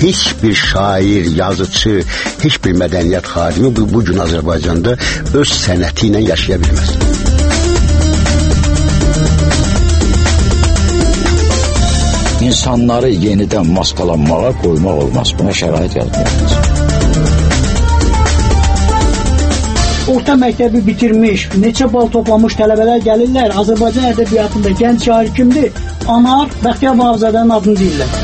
heç bir şair, yazıcı, heç bir mədəniyyət xadimi bu gün Azərbaycanda öz sənəti ilə yaşaya bilməz. İnsanları yenidən maskalanmağa qoymaq olmaz. Buna şərait yaratmaq. Orta məktəbi bitirmiş, neçə bal toplamış tələbələr gəlirlər. Azərbaycan ədəbiyyatında gənc şair kimdir? Anar Bəxtiyar Vahabzadənin adını deyirlər.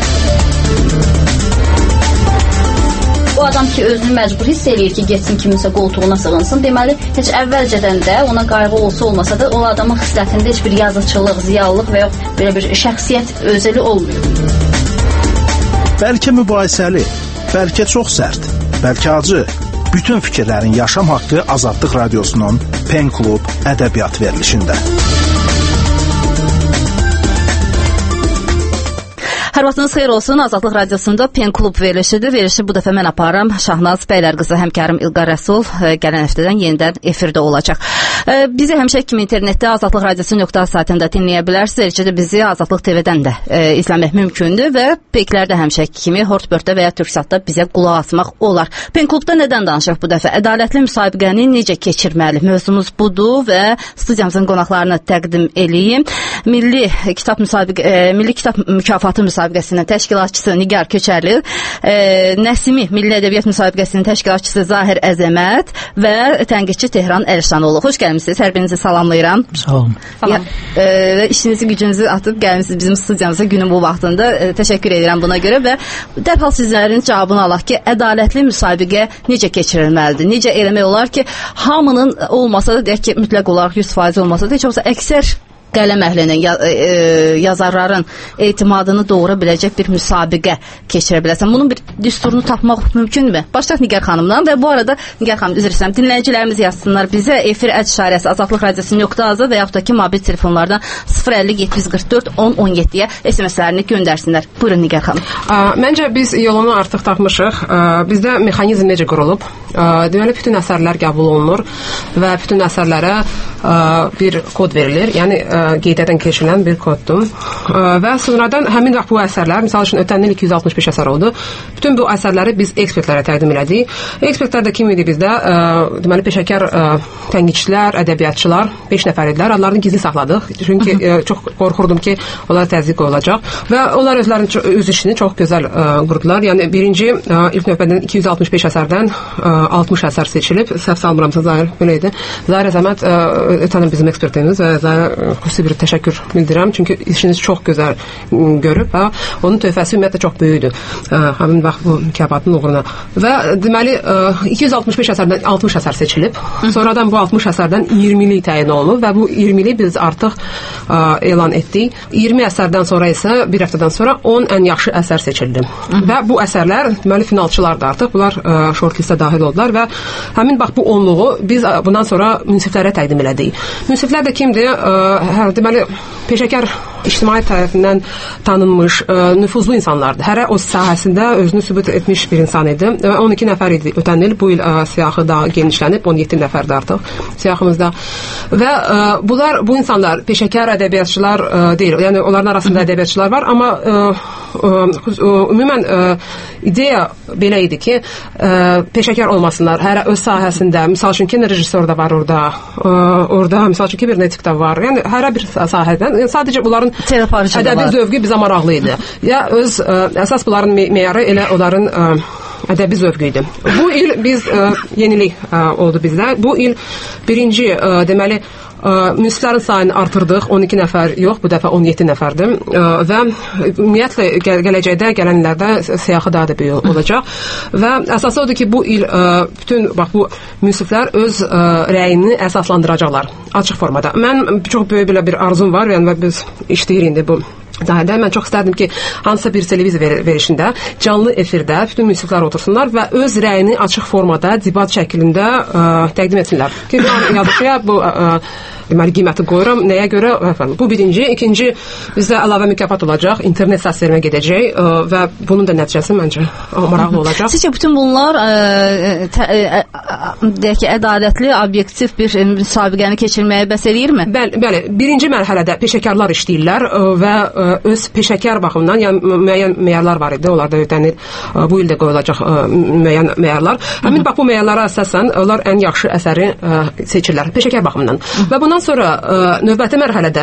O adam ki, özünü məcbur hiss eləyir ki, getsin kiminsə qoltuğuna sığınsın. Deməli, heç əvvəlcədən də ona qayğı olsa da, o adamın xislətində heç bir yazıçılıq, ziyalılıq və yox belə bir şəxsiyyət özəli olmuyor. Bəlkə mübahisəli, bəlkə çox sərt, bəlkə acı. Bütün fikirlərin yaşam haqqı Azadlıq Radiosunun Pen Klub ədəbiyyat verilişində. Hər vaxtınız xeyir olsun. Azadlıq Radiosunda Pen Klub verilişidir. Verilişi bu dəfə mən aparım. Şahnaz Bəylər qızı həmkarım İlqar Rəsul gələn həftədən yenidən efirdə olacaq. Bizi həmişə kimi internetdə Azadlıq Radiosu.az saytında dinləyə bilərsiniz. Eləcə də bizi Azadlıq TV-dən də izləmək mümkündür və Peklərdə həmişə kimi Hortbörtdə və ya Türksatda bizə qulaq asmaq olar. Pen Klubda nədən danışaq bu dəfə? Ədalətli müsabiqəni necə keçirməli? Mövzumuz budur və studiyamızın qonaqlarını təqdim eləyim. Milli Kitab Mükafatı müsabiqəsinin təşkilatçısı Nigar Köçərli, Nəsimi Milli Ədəbiyyat müsabiqəsinin təşkilatçısı Zahir Əzəmət və tənqidçi Tehran Əlişanoğlu. Xoş gəlmisiniz. Hər birinizi salamlayıram. Sağ olun. İşinizi, gücünüzü atıb gəlmisiniz bizim studiyamıza günün bu vaxtında. Təşəkkür edirəm buna görə və dərhal sizlərin cavabını alaq ki, ədalətli müsabiqə necə keçirilməlidir? Necə eləmək olar ki, hamının olmasa da, deyək ki, mütləq olaraq 100% olmasa da, heç olsa əksər qələm əhlinin, yazarların etimadını doğura biləcək bir müsabiqə keçirə biləsən. Bunun bir düsturunu tapmaq mümkündürmü? Başlayaq Nigar xanımdan və bu arada Nigar xanım, üzr istəyirəm, dinləyicilərimiz yazsınlar bizə efir @işarəsi Azadlıq Radiosu.az və yaxud da ki, mobil telefonlardan 050 744 1017-yə SMS-lərini göndərsinlər. Buyurun Nigar xanım. Məncə biz yolunu artıq tapmışıq. Bizdə mexanizm necə qurulub? Deməli, bütün əsərlər qəbul olunur və bütün əsərlərə bir kod verilir. Yəni qeydədən keçirilən bir koddur. Və sonradan həmin vaxt bu əsərlər, misal üçün ötən il 265 əsər oldu. Bütün bu əsərləri biz ekspertlərə təqdim elədik. Ekspertlər də kim idi bizdə? Deməli, peşəkar tənqidçilər, ədəbiyyatçılar 5 nəfər idilər. Adlarını gizli saxladıq. Çünki çox qorxurdum ki, onlar təzyiq olacaq. Və onlar özlərinin öz işini çox gözəl qurdular. Yəni birinci ilk növbədən 265 əsərdən 60 əsər seçilib. Səhv salmıramsa Zahir belə idi. Zahir Əzəmət ötən bizim ekspertimiz və Zahir xüsusi bir təşəkkür bildirirəm. Çünki işiniz çox gözəl görüb və onun töhfəsi ümumiyyətlə çox böyükdür. Həmin vaxt bu mükafatın uğruna. Və deməli 265 əsərdən 60 əsər seçilib. Sonradan bu 60 əsərdən 20'li təyin olunub və bu 20'li biz artıq elan etdik. 20 əsərdən sonra isə bir həftədən sonra 10 ən yaxşı əsər seçildi. Və bu əsərlər deməli finalçılardır artıq. Bunlar shortlistə daxil oldular və həmin bax bu onluğu biz bundan sonra münsiflərə təqdim elədik. Münsiflər də kimdir? Deməli, peşəkar ictimai tərəfindən tanınmış, nüfuzlu insanlardır. Hərə o sahəsində özünü sübut etmiş bir insan idi. 12 nəfər idi ötən il. Bu il siyahı da genişlənib, 17 nəfərdir artıq siyahımızda. Və bu insanlar peşəkar ədəbiyyatçılar deyil. Yəni, onların arasında ədəbiyyatçılar var, amma ümumən ideya belə idi ki, peşəkar olmasınlar. Hərə öz sahəsində. Misal üçün, rejissor da var orada, misal üçün, kibernetik də var. Yəni, hərə bir sahədən. Sadəcə bunların ədəbi zövqü bizə maraqlı idi. Ya öz əsas bunların meyarı elə onların ədəbi zövqü idi. Bu il biz yenilik oldu bizdə. Bu il birinci deməli münsiflərin sayını artırdıq. 12 nəfər yox, bu dəfə 17 nəfərdir. Və ümumiyyətlə gələcəkdə, gələnlərdə siyahı daha da böyük olacaq. Və əsası odur ki, bu il bütün bu münsiflər öz rəyini əsaslandıracaqlar açıq formada. Mən çox böyük belə bir arzum var, yəni biz işləyir indi bu dahidə. Mən çox istərdim ki, hansısa bir televiziya verişində, canlı efirdə bütün münsiflər otursunlar və öz rəyini açıq formada, debat şəklində təqdim etsinlər. Ki, yazışıya bu deməli qiyməti qoyuram. Nəyə görə? Bu birinci, ikinci bizdə əlavə mükafat olacaq, internet səslərimə gedəcək və bunun da nəticəsi məncə maraqlı olacaq. Sizcə bütün bunlar deyək ki, ədalətli, obyektiv bir müsabiqəni keçirməyə bəs eləyirmi? Bəli, birinci mərhələdə peşəkarlar işləyirlər və öz peşəkar baxımından, yəni müəyyən meyarlar var idi, onlar da ötənir, bu ildə qoyulacaq müəyyən meyarlar. Həmin bax bu meyarlara əsasən onlar ən yaxşı əsəri seçirlər peşəkar baxımından. Və bundan sonra növbəti mərhələdə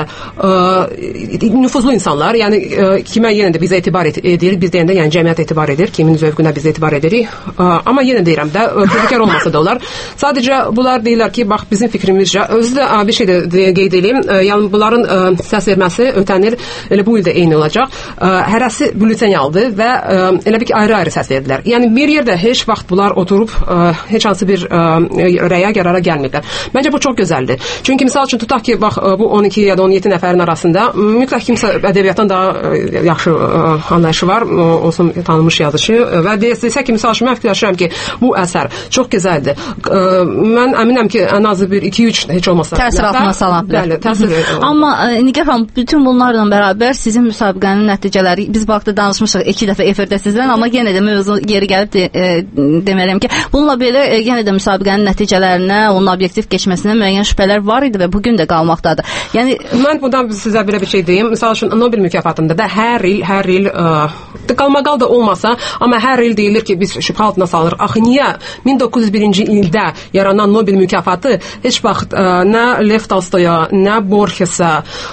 nüfuzlu insanlar, yəni kimə yenə də bizə etibar edir, biz deyəndə yəni cəmiyyət etibar edir, kimin zövqünə biz etibar edirik. Amma yenə deyirəm də, peşəkar olmasa da onlar. Sadəcə bunlar deyirlər ki, bax bizim fikrimizcə, özü də bir şey də qeyd edeyim, yəni bunların səs verməsi ötənir, elə bu ildə eyni olacaq. Hərəsi bülten aldı və elə bir ki, ayrı-ayrı səs verdilər. Yəni bir yerdə heç vaxt bunlar oturub heç hansı bir rəyə, qərara gəlmirlər. Məncə bu çox gözəldir. Çünki misal üçün tutaq ki, bax bu 12 ya da 17 nəfərin arasında mütləq kimsə ədəbiyyatdan daha yaxşı anlayışı var, olsun tanınmış yazıcı və desə ki, misal üçün mən fikirləşirəm ki, bu əsər çox gözəldir. Mən əminəm ki, ən azı bir 2-3 heç olmasa təsir altına sala bilər. Bəli, təsir. Amma Nigar xanım, bütün bunlarla bərabər sizin müsabiqənin nəticələri, biz vaxtda danışmışıq 2 dəfə efirdə sizdən, amma yenə də mövzu geri gəlib deməliyəm ki, bununla belə yenə də müsabiqənin nəticələrinə, onun obyektiv keçməsinə müəyyən şübhələr var idi və bugün də qalmaqdadır. Yəni mən bundan sizə belə bir şey deyim. Məsəl üçün Nobel mükafatında da hər il qalmaqal da olmasa, amma hər il deyilir ki, biz şübhə altına salırıq. Axı niyə 1901-ci ildə yaranan Nobel mükafatı heç vaxt nə Lev Tolstoya, nə Borges'a,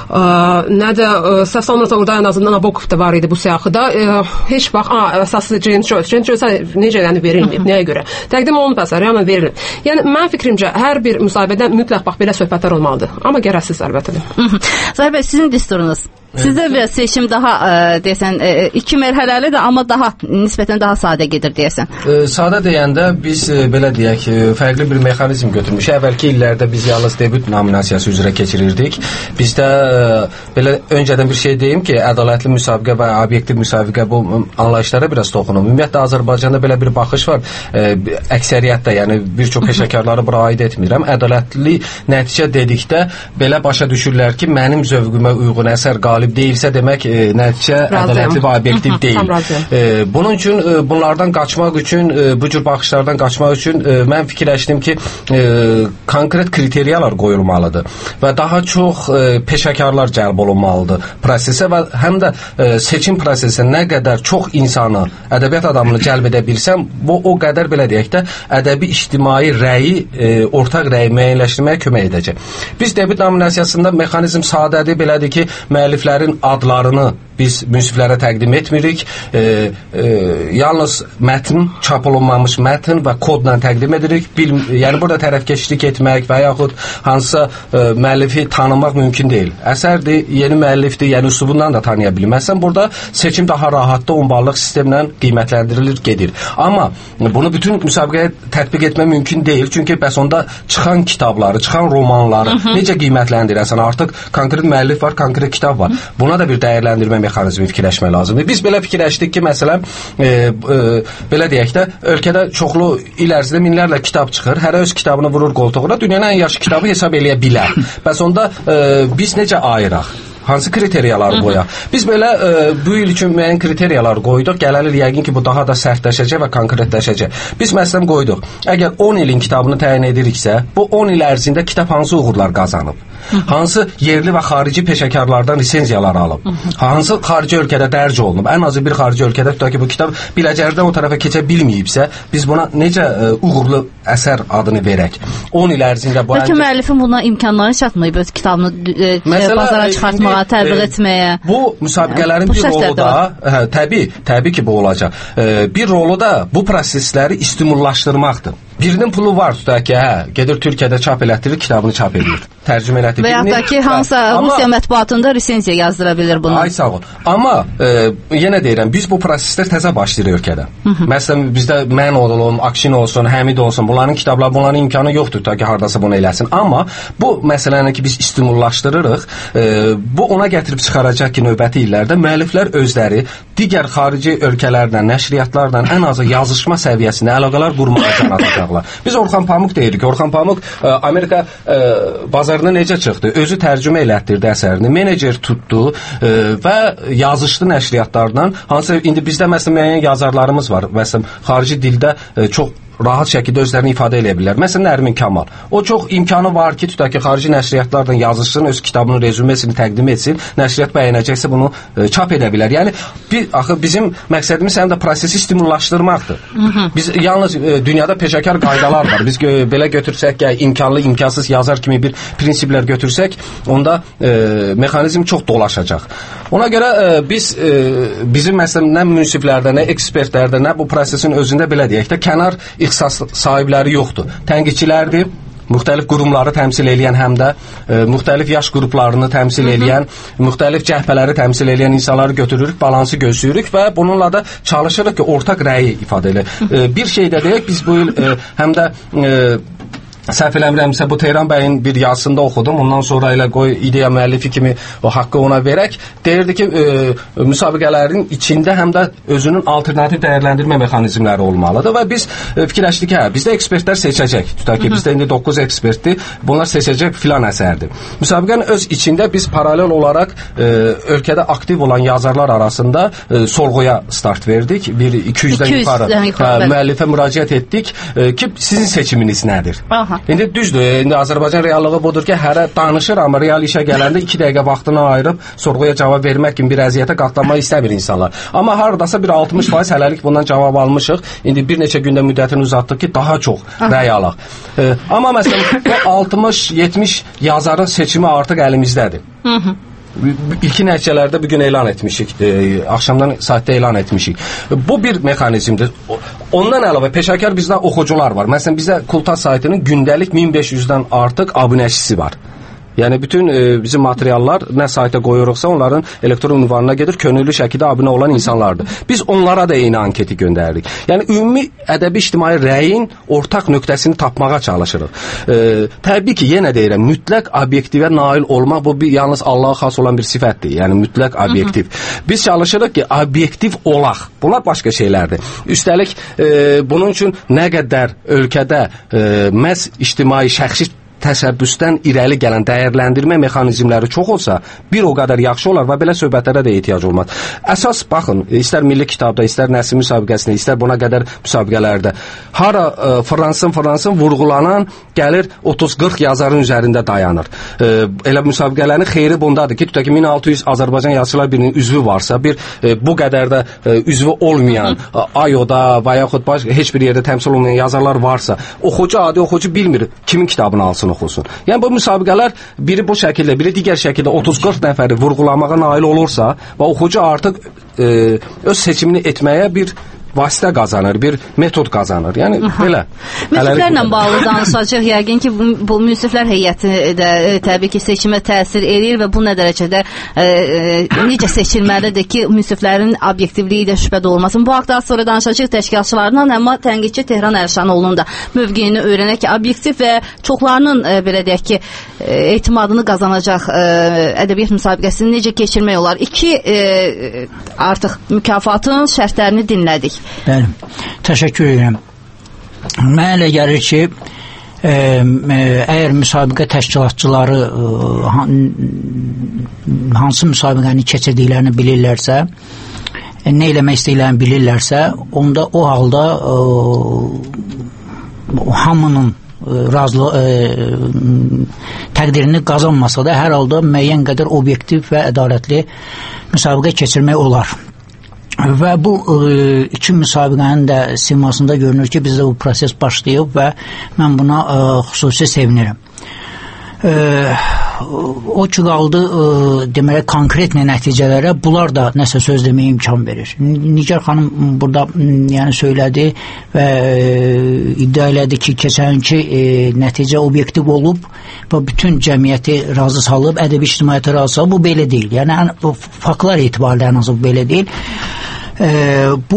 nə də sonrasında orada ən azından Nabokov da var idi bu siyahıda. Heç vaxt əsaslı James Joyce necə yəni verilməyib, nəyə görə? Təqdim olunub əsər, amma verilməyib. Yəni mən fikrimcə hər bir müsahibədə mütləq bax belə söhbətlər olmalıdır. Amma gərəksiz əlbəttə. Zahir bəy, sizin düsturunuz. Sizdə biraz seçim daha deyəsən 2 mərhələlidir, amma daha nisbətən daha sadə gedir deyəsən. Sadə deyəndə biz belə deyək, fərqli bir mexanizm götürmüşük. Əvvəlki illərdə biz yalnız debüt nominasiyası üzrə keçirirdik. Bizdə belə öncədən bir şey deyim ki, ədalətli müsabiqə və obyektiv müsabiqə bu anlayışlara biraz toxunum. Ümumiyyətlə Azərbaycanda belə bir baxış var. Əksəriyyətdə, yəni bir çox peşəkarları bura aid etmirəm. Ədalətli nəticə dedikdə belə başa düşürlər ki, mənim zövqümə uyğun əsər qalib deyilsə demək nəticə ədalətli və obyektiv deyil. Bunun üçün bunlardan qaçmaq üçün, bu cür baxışlardan qaçmaq üçün mən fikirləşdim ki, konkret kriteriyalar qoyulmalıdır və daha çox peşəkarlar cəlb olunmalıdır prosesə və həm də seçim prosesinə nə qədər çox insanı, ədəbiyyat adamını cəlb edə bilsəm, bu o qədər belə deyək də ədəbi ictimai rəyi, ortaq rəyi müəyyənləşdirməyə kömək edəcək. Biz debüt nominasiyasında mexanizm sadədir, belədir ki, müəlliflər adlarını biz münsiflərə təqdim etmirik. Yalnız mətn, çap olunmamış mətn və kodla təqdim edirik. Yəni burada tərəfkeşlik etmək və yaxud hansısa müəllifi tanımaq mümkün deyil. Əsərdir, yeni müəllifdir, yəni üslubundan da tanıya bilməzsən. Burada seçim daha rahatda 10 ballıq sistemlə qiymətləndirilir, gedir. Amma bunu bütün müsabiqəyə tətbiq etmək mümkün deyil. Çünki bəs onda çıxan kitabları, çıxan romanları necə qiymətləndirəsən? Artıq konkret müəllif var, konkret kitab var. Buna da bir dəyərləndirmə mexanizmi fikirləşmək lazımdır. Biz belə fikirləşdik ki, məsələn, belə deyək də, ölkədə çoxlu il ərzində minlərlə kitab çıxır, hərə öz kitabını vurur qoltuğuna, dünyanın ən yaxşı kitabı hesab eləyə bilər. Bəs onda biz necə ayıraq? Hansı kriteriyaları qoyaq? Biz belə bu il üçün müəyyən kriteriyalar qoyduq. Gələn il yəqin ki, bu daha da sərtləşəcək və konkretləşəcək. Biz məsələn qoyduq. Əgər 10 ilin kitabını təyin ediriksə, bu 10 il ərzində kitab hansı uğurlar qazanıb? Hansı yerli və xarici peşəkarlardan lisenziyalar alıb? Hansı xarici ölkədə dərc olunub? Ən azı bir xarici ölkədə tutaq ki, bu kitab biləcərdən o tərəfə keçə bilməyibsə, biz buna necə uğurlu əsər adını verək? 10 il ərzində bu... Bəlkə müəllifin buna imkanları çatmayıb öz kitabını bazara çıxartmağa, təbliğ etməyə. Bu müsabiqələrin bir rolu da, təbii ki, bu olacaq. Bir rolu da bu prosesləri stimullaşdırmaqdır. Birinin pulu var, tutaq ki, gedir Türkiyədə çap elətdirir, kitabını çap edir. Tərcümə elətdirir. Və yaxud da ki, hansısa Rusiya mətbuatında lisenziya yazdıra bilir bunu. Ay sağ ol. Amma yenə deyirəm, biz bu proseslər təzə başlayır ölkədə. Məsələn, bizdə mən olsun, Akşin olsun, Həmid olsun, bunların kitabları, bunların imkanı yoxdur, tutaq ki, hardasa bunu eləsin. Amma bu məsələni ki, biz stimullaşdırırıq, bu ona gətirib çıxaracaq ki, növbəti illərdə müəlliflər özləri digər xarici ölkələrlə, nəşriyyatlarla ən azı yazışma səviyyəsində əlaqələr qurmağa can atacaqlar. Biz Orxan Pamuk deyirik. Orxan Pamuk Amerika bazar bazarına necə çıxdı? Özü tərcümə elətdirdi əsərini, menecer tutdu və yazışdı nəşriyyatlardan. Hansı indi bizdə məsələn müəyyən yazarlarımız var. Məsələn, xarici dildə çox rahat şəkildə özlərini ifadə edə bilirlər. Məsələn, Nərmin Kamal. O çox imkanı var ki, tutaq ki, xarici nəşriyyatlardan yazışsın, öz kitabının rezümesini təqdim etsin, nəşriyyat bəyənəcəksə bunu çap edə bilər. Yəni axı bizim məqsədimiz həm də prosesi stimullaşdırmaqdır. Biz yalnız dünyada peşəkar qaydalar var. Biz belə götürsək ki, imkanlı, imkansız yazar kimi bir prinsiplər götürsək, onda mexanizm çox dolaşacaq. Ona görə bizim məsələn nə münsiflərdə, nə ekspertlərdə, nə bu prosesin özündə belə deyək də kənar ixtisas sahibləri yoxdur. Tənqidçilərdir, müxtəlif qurumları təmsil edən, həm də müxtəlif yaş qruplarını təmsil edən, müxtəlif cəhbələri təmsil edən insanları götürürük, balansı gözləyirik və bununla da çalışırıq ki, ortaq rəyi ifadə edək. Bir şey də deyək, biz bu il həm də səhv eləmirəmsə bu Tehran bəyin bir yazısında oxudum. Ondan sonra elə qoy ideya müəllifi kimi o haqqı ona verək. Deyirdi ki, müsabiqələrin içində həm də özünün alternativ dəyərləndirmə mexanizmləri olmalıdır və biz fikirləşdik ki, bizdə ekspertlər seçəcək. Tutaq ki, bizdə indi 9 ekspertdir. Bunlar seçəcək filan əsərdir. Müsabiqənin öz içində biz paralel olaraq ölkədə aktiv olan yazarlar arasında sorğuya start verdik. Bir 200-dən yuxarı müəllifə müraciət etdik ki, sizin seçiminiz nədir? İndi düzdür, indi Azərbaycan reallığı budur ki, hərə danışır, amma real işə gələndə 2 dəqiqə vaxtını ayırıb sorğuya cavab vermək kimi bir əziyyətə qatlanmaq istəmir insanlar. Amma haradasa bir 60% hələlik bundan cavab almışıq. İndi bir neçə gündə müddətini uzatdıq ki, daha çox rəy alaq. Amma məsələn, bu 60-70 yazarın seçimi artıq əlimizdədir. İlkin nəticələrdə bugün elan etmişik, axşamdan saatdə elan etmişik. Bu bir mexanizmdir. Ondan əlavə peşəkar bizdə oxucular var. Məsələn, bizdə Kultas saytının gündəlik 1500-dən artıq abunəçisi var. Yəni bütün bizim materiallar nə sayta qoyuruqsa onların elektron ünvanına gedir, könüllü şəkildə abunə olan insanlardır. Biz onlara da eyni anketi göndəririk. Yəni ümumi ədəbi ictimai rəyin ortaq nöqtəsini tapmağa çalışırıq. Təbii ki, yenə deyirəm, mütləq obyektivə nail olmaq bu yalnız Allaha xas olan bir sifətdir. Yəni mütləq obyektiv. Biz çalışırıq ki, obyektiv olaq. Bunlar başqa şeylərdir. Üstəlik bunun üçün nə qədər ölkədə məhz ictimai şəxsi təşəbbüsdən irəli gələn dəyərləndirmə mexanizmləri çox olsa, bir o qədər yaxşı olar və belə söhbətlərə də ehtiyac olmaz. Əsas baxın, istər milli kitabda, istər nəsil müsabiqəsində, istər buna qədər müsabiqələrdə hara Fransın vurğulanan gəlir 30-40 yazarın üzərində dayanır. Elə müsabiqələrin xeyri bundadır ki, tutaq ki 1600 Azərbaycan Yazıçılar Birliyinin üzvü varsa, bir bu qədər də üzvü olmayan AYO-da və yaxud heç bir yerdə təmsil olmayan yazarlar varsa, adi oxucu bilmir kimin kitabını alsın, oxusun. Yəni bu müsabiqələr biri bu şəkildə, biri digər şəkildə 30-40 nəfəri vurğulamağa nail olursa və oxucu artıq öz seçimini etməyə bir vasitə qazanır, bir metod qazanır. Yəni belə. Münsiflərlə bağlı danışacaq. Yəqin ki, bu münsiflər heyəti də təbii ki, seçimə təsir edir və bu nə dərəcədə necə seçilməlidir ki, münsiflərin obyektivliyi də şübhədə olmasın. Bu haqda sonra danışacaq təşkilatçılarla, amma tənqidçi Tehran Əlşanoğlu'nun da mövqeyini öyrənək ki, obyektiv və çoxlarının belə deyək ki, etimadını qazanacaq ədəbiyyat müsabiqəsini necə keçirmək olar? 2 artıq mükafatın şərtlərini dinlədik. Bəli, təşəkkür edirəm. Mənə elə gəlir ki, əgər müsabiqə təşkilatçıları hansı müsabiqəni keçirdiklərini bilirlərsə, nə eləmək istəyirlərini bilirlərsə, onda o halda hamının təqdirini qazanmasa da hər halda müəyyən qədər obyektiv və ədalətli müsabiqə keçirmək olar. Və bu 2 müsabiqənin də simasında görünür ki, bizdə bu proses başlayıb və mən buna xüsusi sevinirəm. O ki qaldı deməli konkret nəticələrə, bunlar da nəsə söz deməyə imkan verir. Nigar xanım burada yəni söylədi və iddia elədi ki, keçənki nəticə obyektiv olub və bütün cəmiyyəti razı salıb, ədəbi ictimaiyyəti razı salıb. Bu belə deyil. Yəni faktlar etibarilə ən azı belə deyil. Bu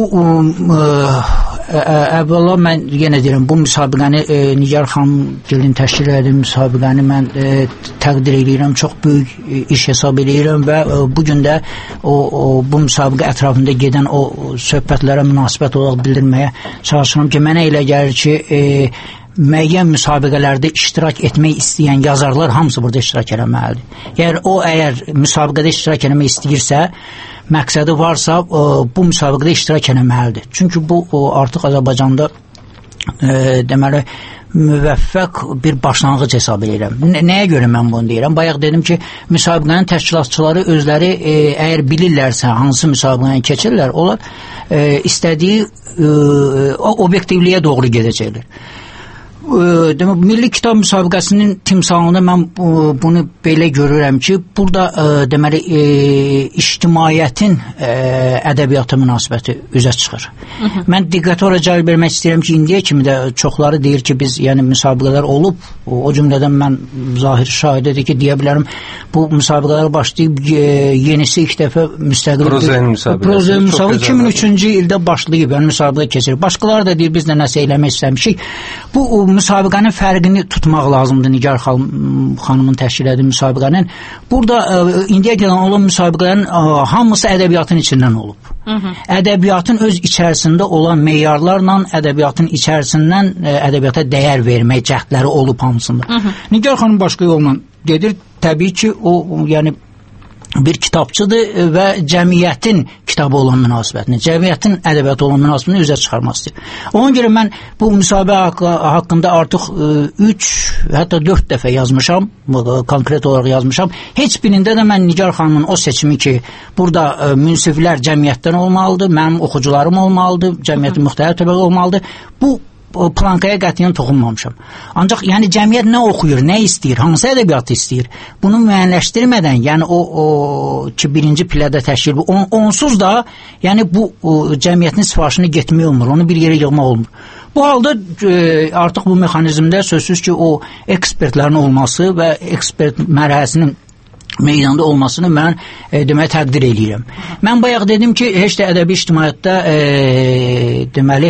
əvvəla mən yenə deyirəm, bu müsabiqəni Nigar xanım gəlin təşkil edən müsabiqəni mən təqdir edirəm, çox böyük iş hesab edirəm və bugün də bu müsabiqə ətrafında gedən o söhbətlərə münasibət olaraq bildirməyə çalışıram ki, mənə elə gəlir ki, müəyyən müsabiqələrdə iştirak etmək istəyən yazarlar hamısı burada iştirak etməlidir. Əgər müsabiqədə iştirak etmək istəyirsə, məqsədi varsa, bu müsabiqədə iştirak etməlidir. Çünki bu artıq Azərbaycanda deməli müvəffəq bir başlanğıc hesab edirəm. Nəyə görə mən bunu deyirəm? Bayaq dedim ki, müsabiqənin təşkilatçıları özləri əgər bilirlərsə hansı müsabiqəni keçirlər, onlar istədiyi obyektivliyə doğru gedəcəklər. Milli Kitab müsabiqəsinin timsalında mən bunu belə görürəm ki, burada deməli ictimaiyyətin ədəbiyyata münasibəti üzə çıxır. Mən diqqətə ora cəlb vermək istəyirəm ki, indiyə kimi də çoxları deyir ki, biz yəni müsabiqələr olub, o cümlədən mən zahir şahididir ki, deyə bilərəm, bu müsabiqələr başlayıb yenisi ilk dəfə müstəqil Prozain müsabiqəsi 2003-cü ildə başlayıb, yəni müsabiqə keçirir. Başqaları da deyir, biz də nəsə eləmək istəmişik. Bu müsabiqənin fərqini tutmaq lazımdır, Nigar xanımın təşkil etdiyi müsabiqənin. Burada indiyə gələn olan müsabiqələrin hamısı ədəbiyyatın içindən olub. Ədəbiyyatın öz içərisində olan meyarlarla ədəbiyyatın içərisindən ədəbiyyata dəyər vermək cəhdləri olub hamısında. Nigar xanım başqa yolla gedir. Təbii ki, o yəni bir kitabçıdır və cəmiyyətin kitabı olan münasibətini, cəmiyyətin ədəbiyyatı olan münasibətini üzə çıxarmaq istəyir. Ona görə mən bu müsabiqə haqqında artıq 3, hətta 4 dəfə yazmışam, konkret olaraq yazmışam. Heç birində də mən Nigar xanımın o seçimi ki, burada münsiflər cəmiyyətdən olmalıdır, mənim oxucularım olmalıdır, cəmiyyətin müxtəlif təbəqə olmalıdır. Bu plankaya qətiyyən toxunmamışam. Ancaq yəni cəmiyyət nə oxuyur, nə istəyir, hansı ədəbiyyatı istəyir, bunu müəyyənləşdirmədən, yəni o ki, birinci pillədə təşkil, onsuz da yəni bu cəmiyyətin sifarişini getmək olmur, onu bir yerə yığmaq olmur. Bu halda artıq bu mexanizmdə sözsüz ki, o ekspertlərin olması və ekspert mərhələsinin meydanda olmasını mən deməli təqdir eləyirəm. Mən bayaq dedim ki, heç də ədəbi ictimaiyyətdə deməli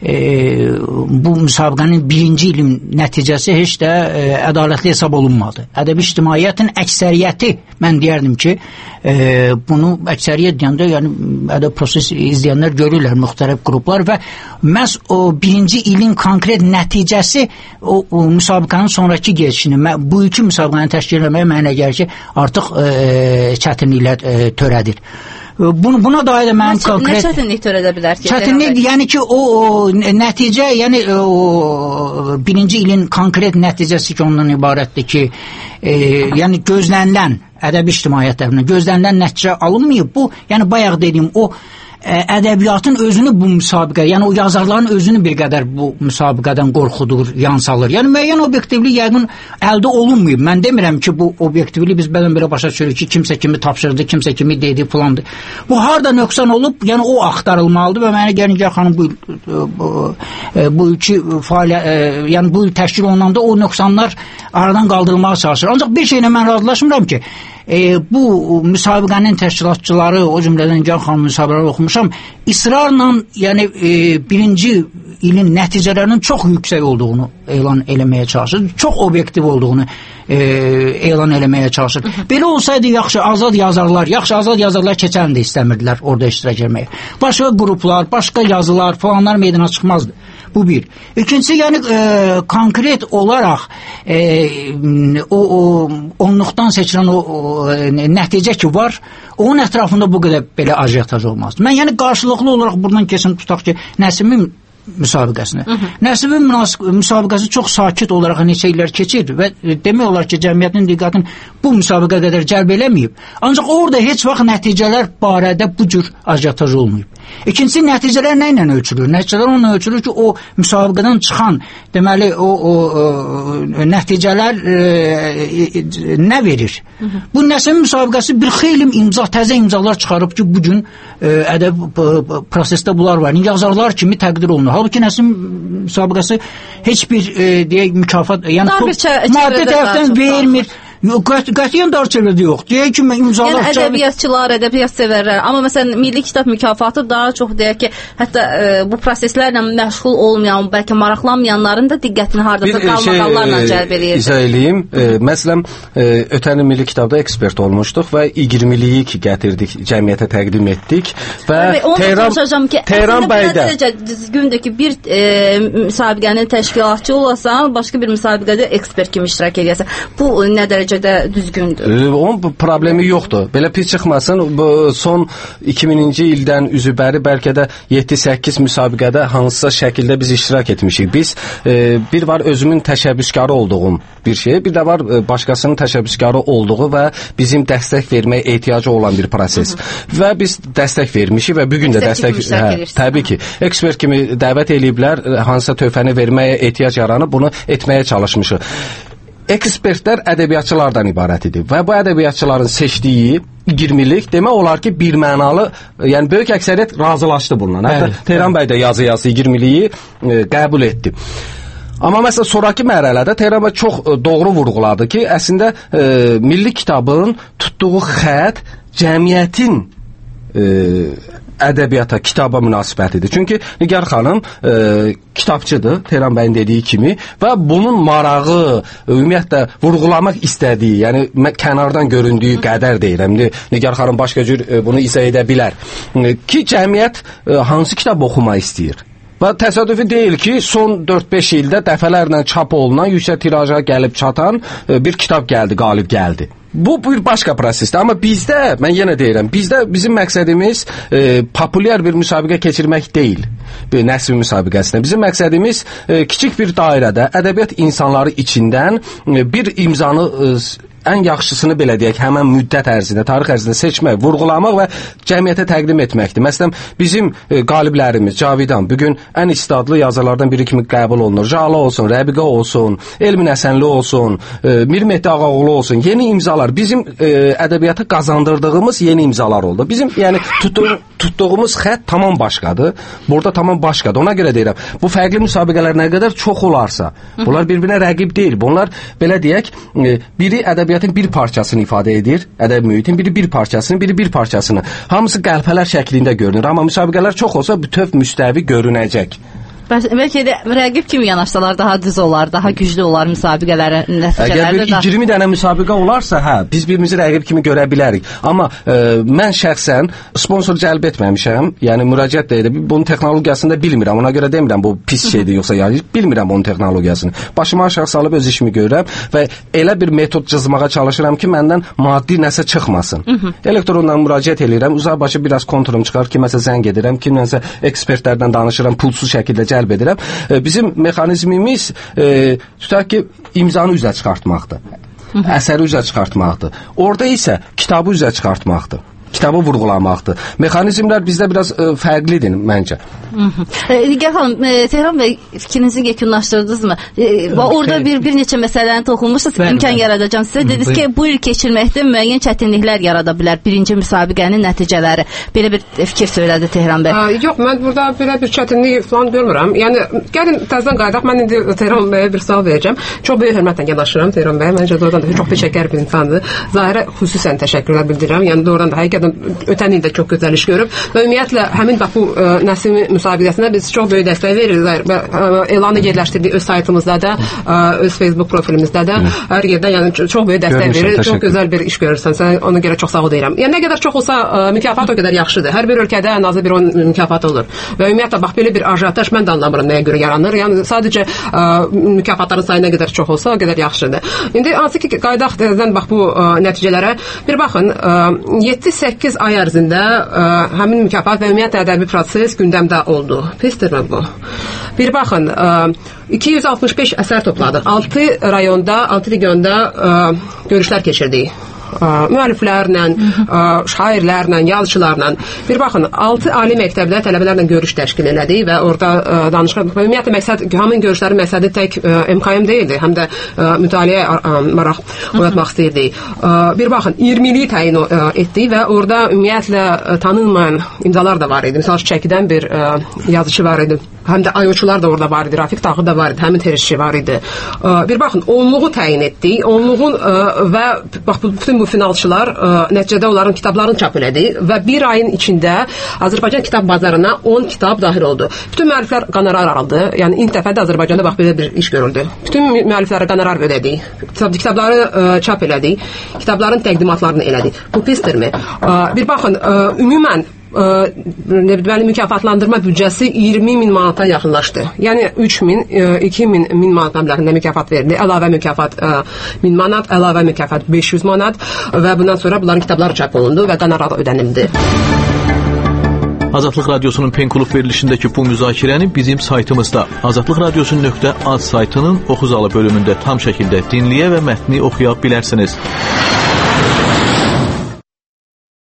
bu müsabiqənin birinci ilin nəticəsi heç də ədalətli hesab olunmadı. Ədəbi ictimaiyyətin əksəriyyəti, mən deyərdim ki, bunu əksəriyyət deyəndə, yəni ədəb proses izləyənlər görürlər, müxtəlif qruplar və məhz o birinci ilin konkret nəticəsi o müsabiqənin sonraki geçişini, bu iki müsabiqəni təşkil etməyə mənə gəlir ki, artıq çətinliklər törədir. Buna dair də mənim konkret... Nə çətinlik törədə bilər ki? Çətinlik, yəni ki, o nəticə, yəni o birinci ilin konkret nəticəsi ki, ondan ibarətdir ki, yəni gözlənilən ədəbi ictimaiyyət tərəfindən gözlənilən nəticə alınmayıb. Bu, yəni bayaq dediyim o ədəbiyyatın özünü bu müsabiqə, yəni o yazarların özünü bir qədər bu müsabiqədən qorxudur, yansalır. Yəni müəyyən obyektivlik yəqin əldə olunmayıb. Mən demirəm ki, bu obyektivlik biz belə başa düşürük ki, kimsə kimi tapşırdı, kimsə kimi dedi, filandır. Bu harda nöqsan olub, yəni o axtarılmalıdır və mənə gəlir Nigar xanım bu iki fəaliyyət, yəni bu təşkil olunanda o nöqsanlar aradan qaldırılmağa çalışır. Ancaq bir şeylə mən razılaşmıram ki, bu müsabiqənin təşkilatçıları, o cümlədən Nigar xanım müsabiqələri oxumuşam, israrla yəni birinci ilin nəticələrinin çox yüksək olduğunu elan eləməyə çalışır, çox obyektiv olduğunu elan eləməyə çalışır. Belə olsaydı yaxşı azad yazarlar keçən də istəmirdilər orada iştirak etməyə. Başqa qruplar, başqa yazılar falanlar meydana çıxmazdı. Bu bir. İkincisi, yəni konkret olaraq o onluqdan seçilən o nəticə ki var, onun ətrafında bu qədər belə ajiyataj olmaz. Mən yəni qarşılıqlı olaraq buradan kesin tutaq ki, Nəsimin müsabiqəsini. Nəsimin müsabiqəsi çox sakit olaraq neçə illər keçir və demək olar ki, cəmiyyətin diqqətini bu müsabiqə qədər cəlb eləməyib. Ancaq orada heç vaxt nəticələr barədə bu cür ajiyataj olmayıb. İkincisi, nəticələr nə ilə ölçülür? Nəticələr onunla ölçülür ki, o müsabiqədən çıxan, deməli, o nəticələr nə verir? Bu Nəsimin müsabiqəsi bir xeyli təzə imzalar çıxarıb ki, bugün ədəb prosesdə bunlar var. Yazarlar kimi təqdir olunur. Halbuki Nəsimin müsabiqəsi heç bir deyək mükafat, yəni maddi tərəfdən vermir. Qətiyyən darçılığı yox. Deyək ki, mən imzalar... Yəni ədəbiyyatçılar, ədəbiyyat sevərlər. Amma məsələn, Milli Kitab mükafatı daha çox deyək ki, hətta bu proseslərlə məşğul olmayan, bəlkə maraqlanmayanların da diqqətini hardasa qalmaqallarla cəlb eləyir. İzah eləyim. Məsələn, ötən Milli Kitabda ekspert olmuşduq və 20-liyi ki, gətirdik, cəmiyyətə təqdim etdik və Tehran bəydə düzgündür ki, bir müsabiqənin təşkilatçı olasan, başqa bir müsabiqədə ekspert kimi iştirak edəsən. Bu nə dərəcədə düzgündür? Onun problemi yoxdur. Belə pis çıxmasın, bu son 2000-ci ildən üzübəri bəlkə də 7-8 müsabiqədə hansısa şəkildə biz iştirak etmişik. Biz bir var özümün təşəbbüskarı olduğum bir şey, bir də var başqasının təşəbbüskarı olduğu və bizim dəstək verməyə ehtiyacı olan bir proses. Və biz dəstək vermişik və bugün də dəstək təbii ki, ekspert kimi dəvət eləyiblər, hansısa töhfəni verməyə ehtiyac yaranıb, bunu etməyə çalışmışıq. Ekspertlər ədəbiyyatçılardan ibarət idi və bu ədəbiyyatçıların seçdiyi 20-lik demək olar ki, bir mənalı, yəni böyük əksəriyyət razılaşdı bundan. Hətta Tehran bəy də yazı 20-liyi qəbul etdi. Amma məsələn, sonraki mərhələdə Tehran bəy çox doğru vurğuladı ki, əslində Milli Kitabın tutduğu xətt cəmiyyətin ədəbiyyata, kitaba münasibətidir. Çünki Nigar xanım kitabçıdır, Tehran bəyin dediyi kimi və bunun marağı, ümumiyyətlə vurğulamaq istədiyi, yəni kənardan göründüyü qədər deyirəm. Nigar xanım başqa cür bunu izah edə bilər. Ki, cəmiyyət hansı kitab oxumaq istəyir? Və təsadüfi deyil ki, son 4-5 ildə dəfələrlə çap olunan, yüksək tiraja gəlib çatan bir kitab gəldi, qalib gəldi. Bu bir başqa prosesdir. Amma bizdə, mən yenə deyirəm, bizim məqsədimiz populyar bir müsabiqə keçirmək deyil. Bir nəsr müsabiqəsində. Bizim məqsədimiz kiçik bir dairədə ədəbiyyat insanları içindən bir imzanı ən yaxşısını belə deyək, həmən müddət ərzində, tarix ərzində seçmək, vurğulamaq və cəmiyyətə təqdim etməkdir. Məsələn, bizim qaliblərimiz, Cavidan, bugün ən istedadlı yazarlardan biri kimi qəbul olunur. Jala olsun, Rəbiqə olsun, Elmin Həsənli olsun, Mir Mehdi Ağaoğlu olsun. Yeni imzalar, bizim ədəbiyyata qazandırdığımız yeni imzalar oldu. Bizim, yəni, tutduğumuz xətt tamam başqadır. Burada tamam başqadır. Ona görə deyirəm, bu fərqli müsabiqələr nə qədər çox olarsa, bunlar bir-birinə rəqib deyil. Bunlar, belə deyək, biri ədəbiyyatın bir parçasını ifadə edir, ədəbi mühitin biri bir parçasını, biri bir parçasını. Hamısı qəlpələr şəklində görünür, amma müsabiqələr çox olsa bütöv müstəvi görünəcək. Bəlkə də rəqib kimi yanaşsalar daha düz olar, daha güclü olar müsabiqələrə, nəticələrdə. Əgər 20 dənə müsabiqə olarsa, biz birimizi rəqib kimi görə bilərik. Amma mən şəxsən sponsor cəlb etməmişəm, yəni müraciət də edib, bunun texnologiyasını da bilmirəm, ona görə demirəm bu pis şeydir, yoxsa yəni bilmirəm onun texnologiyasını. Başıma aşağı salıb öz işimi görürəm və elə bir metod cızmağa çalışıram ki, məndən maddi nəsə çıxmasın. Elektrondan müraciət edirəm, uzaqbaşı biraz kontrum çıxar, kiməsə zəng edirəm, kiməsə ekspertlərdən danışıram, pulsuz şəkildə cəlb edirəm. Bizim mexanizmimiz tutaq ki, imzanı üzə çıxartmaqdır. Əsəri üzə çıxartmaqdır. Orada isə kitabı üzə çıxartmaqdır. Kitabı vurğulamaqdır. Mexanizmlər bizdə biraz fərqlidir məncə. Nigar xanım, Tehran bəy fikrinizi yekunlaşdırdınızmı? Orada bir neçə məsələni toxunmuşsunuz, imkan yaradacağım sizə. Dediniz ki, bu il keçirməkdə müəyyən çətinliklər yarada bilər, birinci müsabiqənin nəticələri. Belə bir fikir söylədi Tehran bəy. Yox, mən burada belə bir çətinlik falan görmürəm. Yəni, gəlin təzədən qaydaq, mən indi Tehran bəyə bir sual verəcəm. Çox böyük hörmətlə yanaşıram Tehran bəyə. Məncə doğrudan da çox peşəkar bir insandır. Zahirə xüsusən təşəkkürlər bildirirəm. Yəni, doğrudan da ötən ildə çox gözəl iş görüb və ümumiyyətlə həmin bu nəsil müsabiqəsində biz çox böyük dəstək veririk və elanı yerləşdirdik öz saytımızda da, öz Facebook profilimizdə də, hər yerdə yəni çox böyük dəstək veririk, çox gözəl bir iş görürsən, sən ona görə çox sağ ol deyirəm. Yəni nə qədər çox olsa mükafat o qədər yaxşıdır. Hər bir ölkədə ən azı bir mükafat olur və ümumiyyətlə bax belə bir ajotaj mən də anlamıram nəyə görə yaranır. Yəni sadəcə mükafatların sayı nə qədər çox olsa o qədər yaxşıdır. İndi hansı ki qaydaq dəzdən bax bu nəticələrə bir baxın, 7-8 ay ərzində həmin mükafat və ümumiyyətlə ədəbi proses gündəmdə oldu. Pisdirmi bu? Bir baxın, 265 əsər topladıq. 6 rayonda, 6 regionda görüşlər keçirdik. Müəlliflərlə, şairlərlə, yazıçılarla. Bir baxın, 6 ali məktəbdə tələbələrlə görüş təşkil elədik və orada danışıq. Ümumiyyətlə məqsəd, həmin görüşlərin məqsədi tək MKM deyildi, həm də mütaliə maraq oynatmaq istəyirdik. Bir baxın, 20-liyi təyin etdik və orada ümumiyyətlə tanınmayan imzalar da var idi. Məsələn, Çəkidən bir yazıçı var idi. həm də IO-çular da orada var idi, Rafiq Tağı da var idi, həmin terişçi var idi. Bir baxın, onluğu təyin etdik. Onluğun və bax bütün bu finalçılar nəticədə onların kitablarını çap elədi və bir ayın içində Azərbaycan kitab bazarına 10 kitab daxil oldu. Bütün müəlliflər qonorar aldı. Yəni ilk dəfə də Azərbaycanda bax belə bir iş görüldü. Bütün müəlliflərə qonorar ödədik. Kitabları çap elədik. Kitabların təqdimatlarını elədik. Bu pisdirmi? Bir baxın, ümumən deməli mükafatlandırma büdcəsi 20.000 manata yaxınlaşdı. Yəni 3.000, 2.000 manat məbləğində mükafat verildi. Əlavə mükafat 1000 manat, əlavə mükafat 500 manat və bundan sonra bunların kitabları çap olundu və qonorar ödənildi. Azadlıq Radiosunun Pen Klub verilişindəki bu müzakirəni bizim saytımızda azadlıqradiosu.az saytının oxuzalı bölümündə tam şəkildə dinləyə və mətni oxuya bilərsiniz.